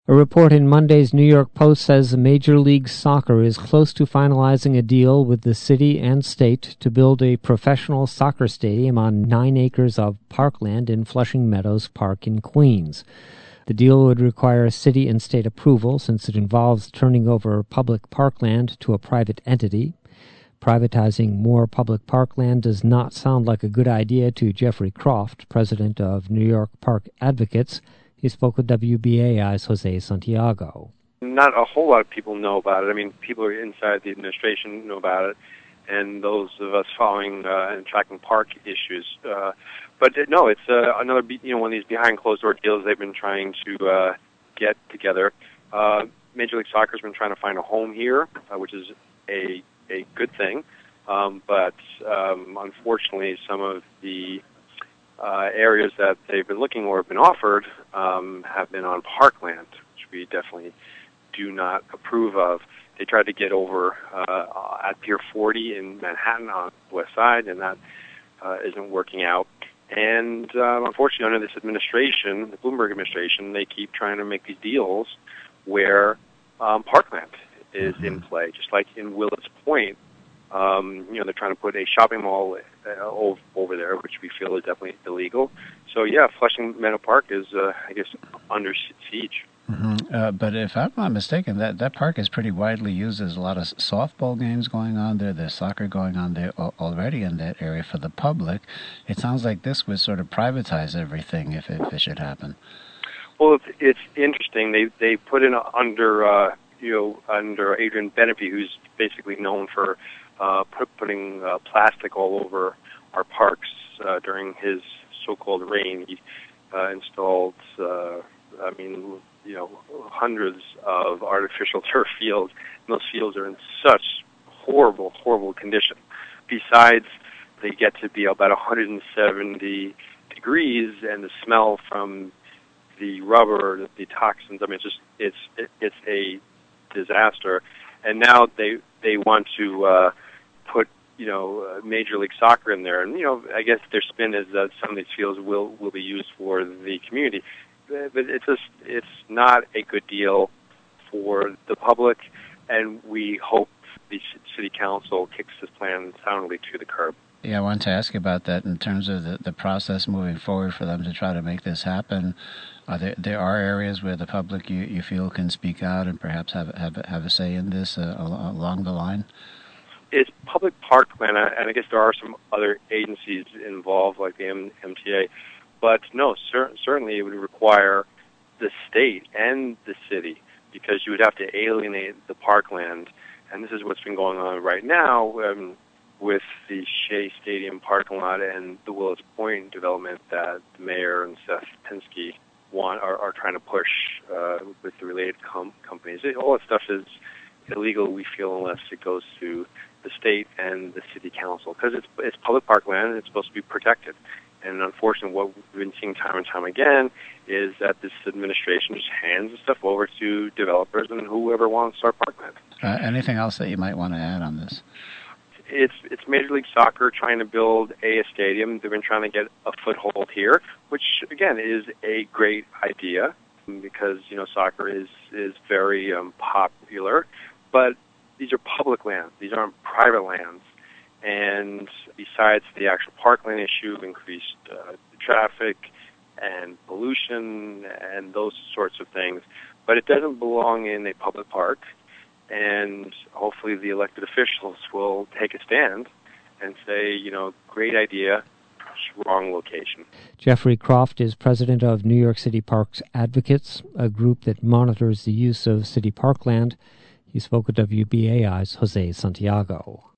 A report in Monday's New York Post says Major League Soccer is close to finalizing a deal with the city and state to build a professional soccer stadium on 9 acres of parkland in Flushing Meadows Park in Queens. The deal would require city and state approval since it involves turning over public parkland to a private entity. Privatizing more public parkland does not sound like a good idea to Jeffrey Croft, president of New York Park Advocates. He spoke with WBAI's Jose Santiago. Not a whole lot of people know about it. I mean, people inside the administration know about it, and those of us following and tracking park issues. But no, it's another one of these behind closed door deals they've been trying to get together. Major League Soccer has been trying to find a home here, which is a good thing. But unfortunately, some of the areas that they've been looking or have been offered have been on parkland, which we definitely do not approve of. They tried to get over at Pier 40 in Manhattan on the west side, and that isn't working out. And unfortunately, under this administration, the Bloomberg administration, they keep trying to make these deals where parkland is in play, just like in Willets Point. They're trying to put a shopping mall over there, which we feel is definitely illegal. So, yeah, Flushing Meadow Park is, under siege. Mm-hmm. But if I'm not mistaken, that park is pretty widely used. There's a lot of softball games going on there. There's soccer going on there already in that area for the public. It sounds like this would sort of privatize everything if it should happen. Well, it's interesting. They put in under Adrian Benepe, who's basically known for putting plastic all over our parks during his so-called reign. He installed, hundreds of artificial turf fields, and those fields are in such horrible, horrible condition. Besides, they get to be about 170 degrees, and the smell from the rubber, the toxins. I mean, it's a disaster. And now they want to put Major League Soccer in there, and I guess their spin is that some of these fields will be used for the community, but it's not a good deal for the public, and we hope the city council kicks this plan soundly to the curb. Yeah, I wanted to ask you about that in terms of the process moving forward for them to try to make this happen. There are areas where the public you feel can speak out and perhaps have a say in this along the line? It's public parkland, and I guess there are some other agencies involved, like the MTA. But no, certainly it would require the state and the city, because you would have to alienate the parkland. And this is what's been going on right now with the Shea Stadium parking lot and the Willets Point development that the mayor and Seth Pinsky are trying to push with the related companies. All that stuff is illegal, we feel, unless it goes to the state and the city council, because it's public parkland and it's supposed to be protected. And unfortunately, what we've been seeing time and time again is that this administration just hands the stuff over to developers and whoever wants our parkland. Anything else that you might want to add on this? It's Major League Soccer trying to build a stadium. They've been trying to get a foothold here, which again is a great idea because soccer is very popular. But these are public lands; these aren't private lands. And besides the actual parkland issue, increased traffic and pollution and those sorts of things, but it doesn't belong in a public park. And hopefully the elected officials will take a stand and say, great idea, wrong location. Jeffrey Croft is president of New York City Parks Advocates, a group that monitors the use of city parkland. He spoke with WBAI's Jose Santiago.